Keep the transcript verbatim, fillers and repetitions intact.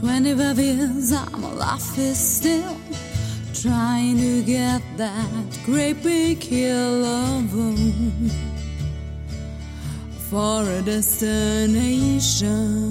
twenty-five years, I'm alive still, trying to get that great big hill of home for a destination.